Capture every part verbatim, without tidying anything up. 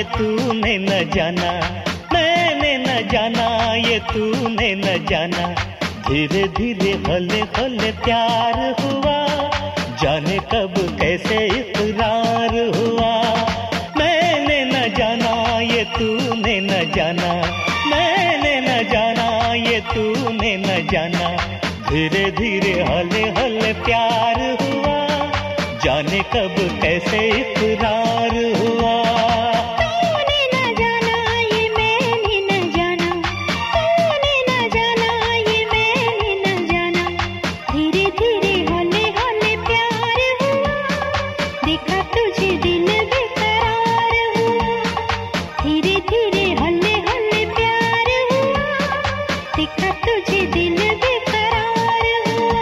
ये तूने न जाना, मैंने न जाना ये तूने न जाना। धीरे धीरे हौले हौले प्यार हुआ, जाने कब कैसे इकरार हुआ। मैंने न जाना ये तूने न जाना, मैंने न जाना ये तूने न जाना। धीरे धीरे हौले हौले प्यार हुआ, जाने कब कैसे इकरार हुआ। तूने न जाना ये मैंने न जाना, तूने न जाना ये मैंने न जाना। धीरे धीरे हौले हौले प्यार हुआ, देखा तुझे दिल बेकरार हुआ। धीरे धीरे हौले हौले प्यार हुआ, देखा तुझे दिल बेकरार हुआ।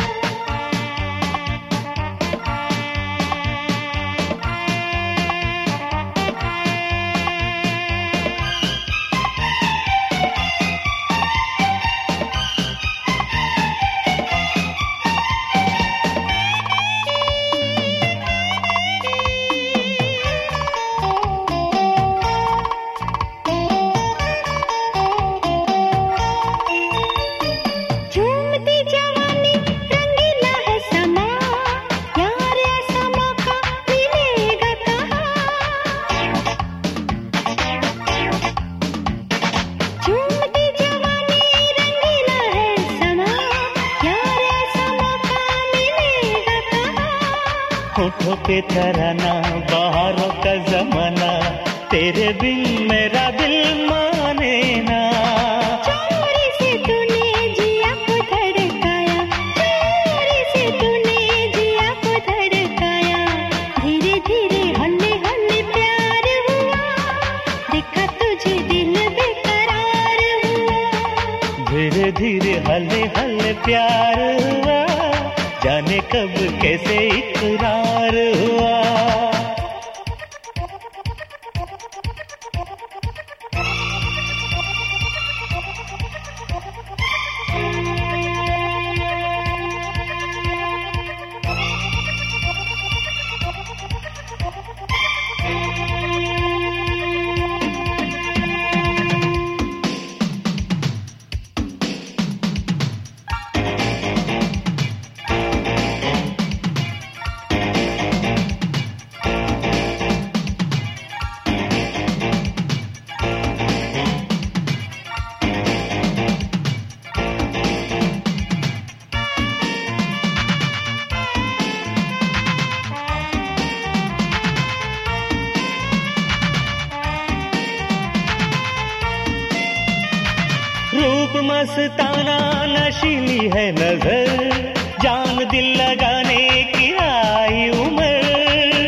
झूमती जवानी रंगीला है समा, यार ऐसा मौका मिलेगा कहाँ। झूमती जवानी रंगीला है समा, यार ऐसा मौका मिलेगा कहाँ। होठों पे तराना बहारों का जमाना, तेरे बिन मेरा दिल माने ना। चोरी से तूने जिया को धड़काया, चोरी से तूने जिया को धड़काया। धीरे धीरे हौले हौले प्यार हुआ, देखा तुझे दिल बेकरार हुआ। धीरे धीरे हले हले प्यार हुआ, जाने कब कैसे इकरार हुआ। रूप मस्ताना नशीली है नजर, जान दिल लगाने की आई उम्र।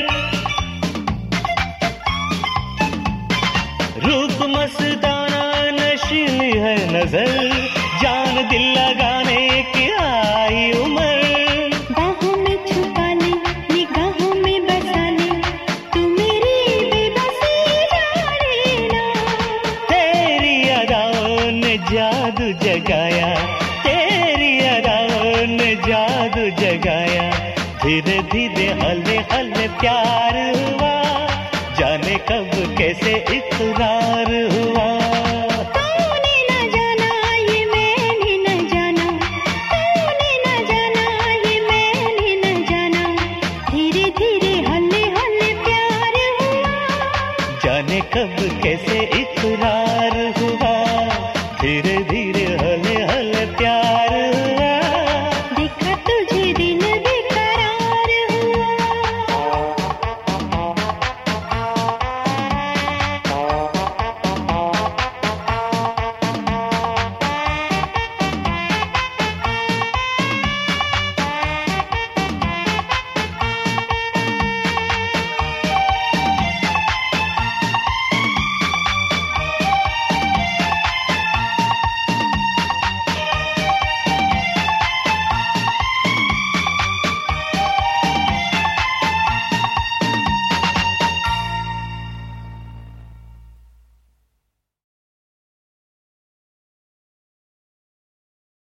रूप मस्ताना नशीली है नजर, जान दिल लगाने की आई उम्र। बाहों में छुपा ले, निगाहों में बसा ले, तू मेरी बेबसी जाने ना। तेरी अदाओं ने जादू जगाया, तेरी अदाओं ने जादू जगाया। धीरे धीरे हले हले प्यार हुआ, जाने कब कैसे इकरार हुआ।